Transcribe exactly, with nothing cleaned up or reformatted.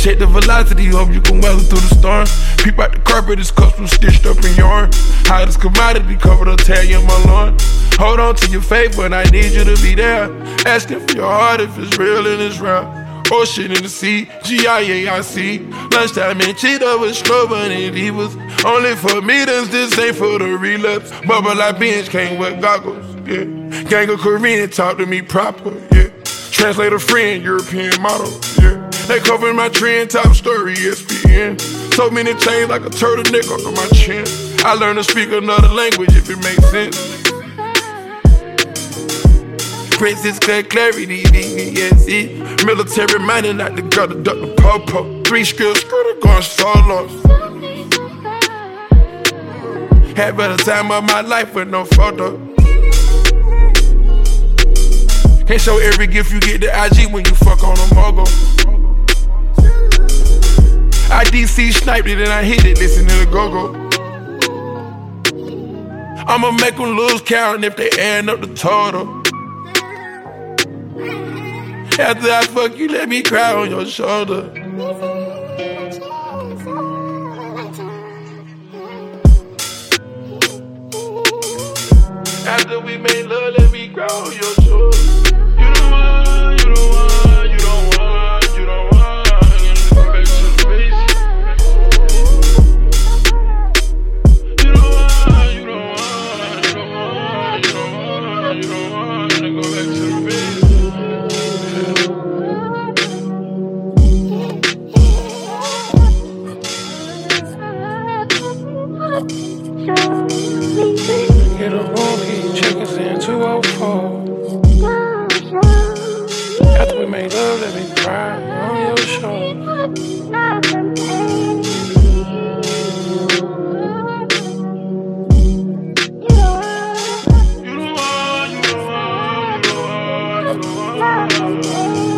Check the velocity, hope you can weather through the storm. Peep out the carpet, it's custom stitched up in yarn. Hottest commodity, covered up, tag in my lawn. Hold on to your faith, but I need you to be there. Asking for your heart if it's real and it's real. Ocean in the sea, G I A I C. Lunchtime in Cheetah with Strobin and Divas. Only for meetings, this ain't for the relapse. Bubble like bench, can't wear goggles, yeah. Gang of Korean, talk to me proper, yeah. Translator friend, European model, yeah. They covering my trend, top story, E S P N. So many chains like a turtleneck under my chin. I learned to speak another language if it makes sense. Princess cut clarity, V V S E. Military minded, not the girl to duck the po-po. Three skills, skirted, going solo. Had better time of my life with no photo. Can't show every gift you get to I G when you fuck on a mogul. I D C sniped it and I hit it, listen to the go-go. I'ma make them lose count if they add up the total. After I fuck you, let me cry on your shoulder. After we made love, let me cry on your shoulder. You don't want, you don't want, you don't want, you don't want. I'm gonna go back to the basics. You don't want, you don't want, you don't want, you don't want, you don't want. I'm gonna go back to the basics. Get a room, keep chickens in two oh four. After we made love, let me cry on your shoulder. You don't want, you don't want, you don't want, you don't want.